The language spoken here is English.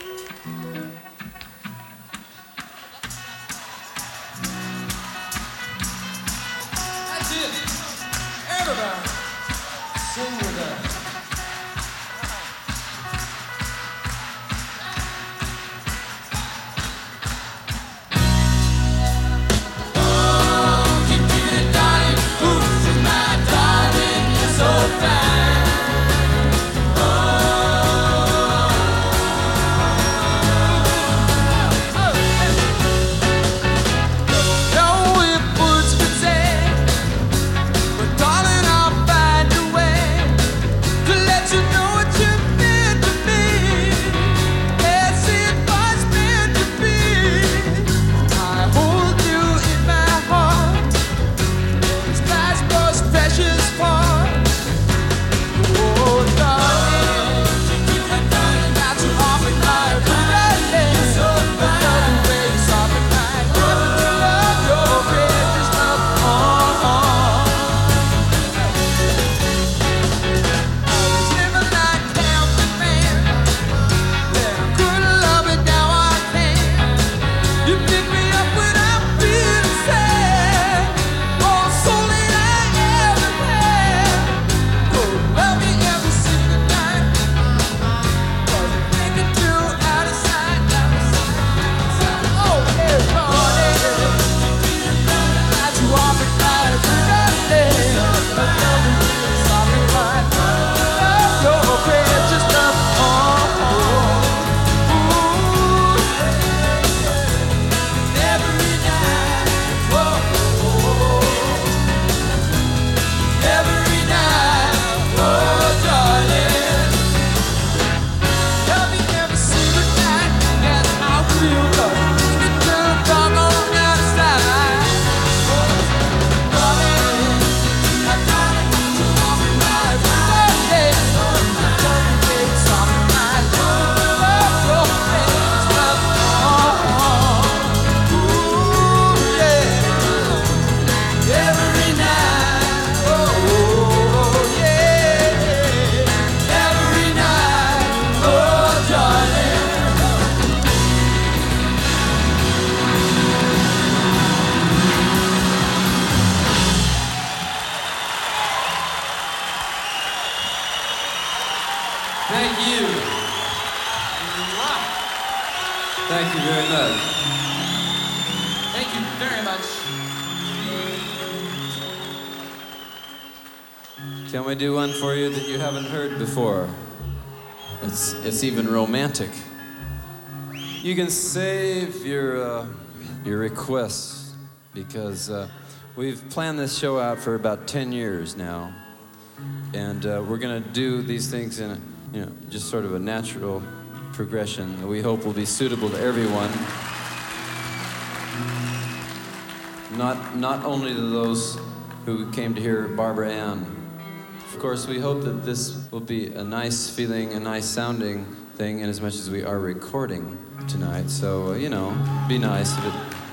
That's it. Everybody, sing with us. Thank you. Thank you very much. Thank you very much. Can we do one for you that you haven't heard before? It's even romantic. You can save your requests because we've planned this show out for about 10 years now, and we're gonna do these things in just sort of a natural progression that we hope will be suitable to everyone. Not only to those who came to hear Barbara Ann. Of course, we hope that this will be a nice feeling, a nice sounding thing, in as much as we are recording tonight. So, be nice if it